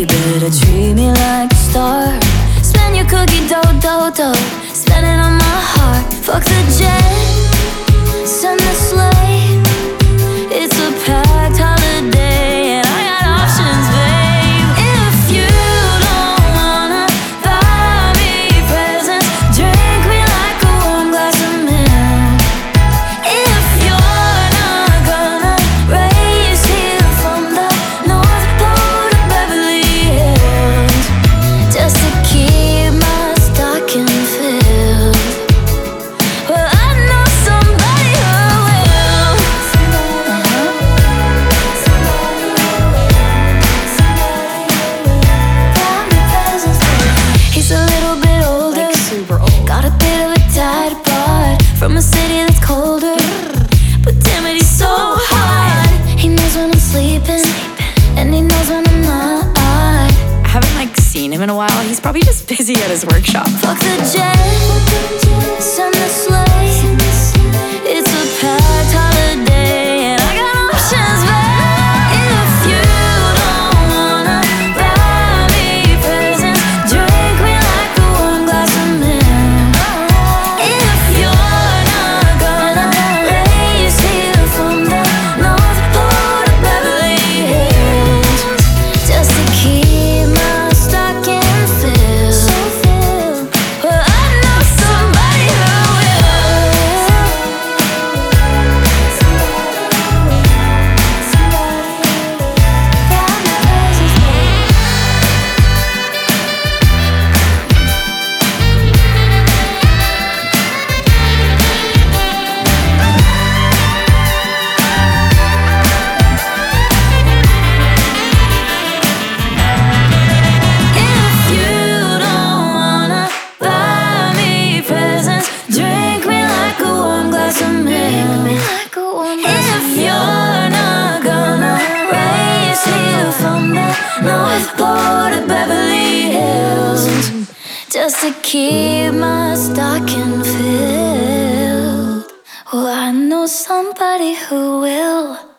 You better treat me like a star. Spend your cookie dough. Spend it on my heart. Fuck the jet, send the sleigh. It's a packed holiday and I got options, babe. If you don't wanna buy me presents, drink me like a warm glass of milk. If you're not gonna raise here from the North Pole to Beverly Hills, just to keep my stocking filled, well, I know somebody who will. He's a little bit older, Like super old. got a bit of a tight part from a city that's colder, but damn it, he's so hot. He knows when I'm sleeping, and he knows when I'm not. I haven't seen him in a while. He's probably just busy at his workshop. Fuck the jet, send the sleigh. It's a packed holiday and I got options, babe. If you don't wanna buy me presents, drink me like a warm glass of milk. If you're not gonna raise here from the North Pole to Beverly Hills, just to keep my stocking filled, well, I know somebody who will. If you don't wanna buy me presents, drink me like a warm glass of milk. If you're not gonna raise here from the North Pole to Beverly Hills, just to keep my stocking filled, well, I know somebody who will.